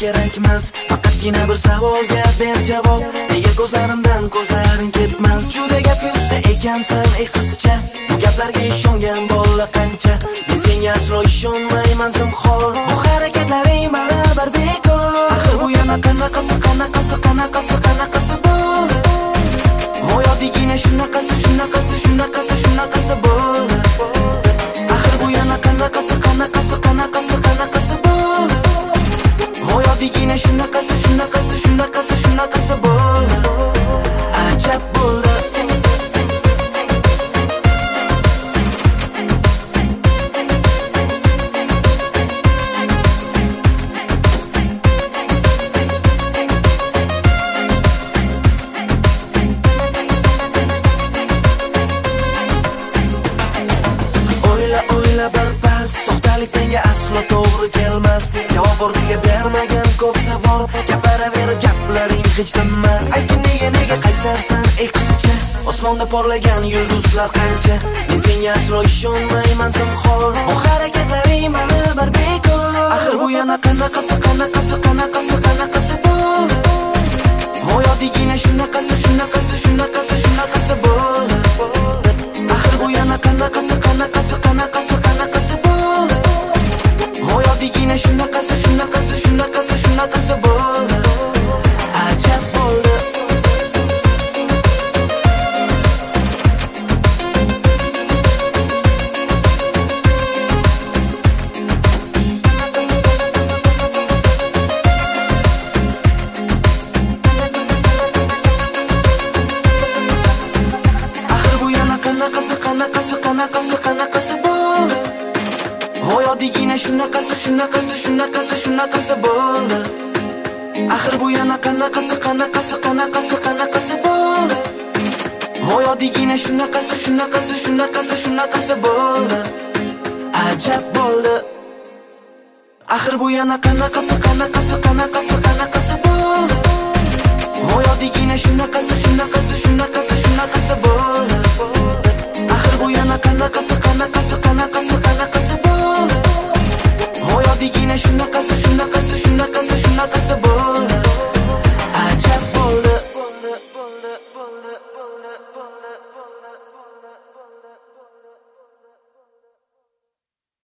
kerakmas. Faqatgina bir savolga ber javob. Nega ko'zlarimdan ko'zlaring ketmas? Juda gapga usta ekansan ey qizcha. Bu gaplarga ishongan bola qancha? Men senga aslo ishonmayman zinhor. Bu harakatlaring baribir bekor. Axir bu yana qanaqasi bo'ldi? Voy oddiygina shunaqasi bo'ldi. Axir bu yana qanaqasi bo'ldi? Voy oddiygina shunaqasi bo'ldi. Ajab bo'ldi. O'yla birpas, soxtalik menga aslo to'g'ri kelmas. Javob o'rniga bermagan ko'p savol, gapiraverib gaplaring hech tinmas. Aytgin nega qaysarsan ey qizcha? Osmonda porlagan yulduzlar qancha? Men senga aslo ishonmayman zinhor. Bu harakatlaring baribir bekor. Axir bu yana qanaqasi bo'ldi? Voy oddiygina shunaqasi bo'ldi. Axir bu yana qanaqasi bo'ldi? Voy oddiygina shunaqasi bo'ldi. Ajab bo'ldi. Axir bu yana qanaqasi bo'ldi? Voy oddiygina shunaqasi bo'ldi. Axir bu yana qanaqasi bo'ldi? Voy oddiygina shunaqasi bo'ldi. Ajab bo'ldi. Axir bu yana qanaqasi bo'ldi? Voy oddiygina shunaqasi bo'ldi.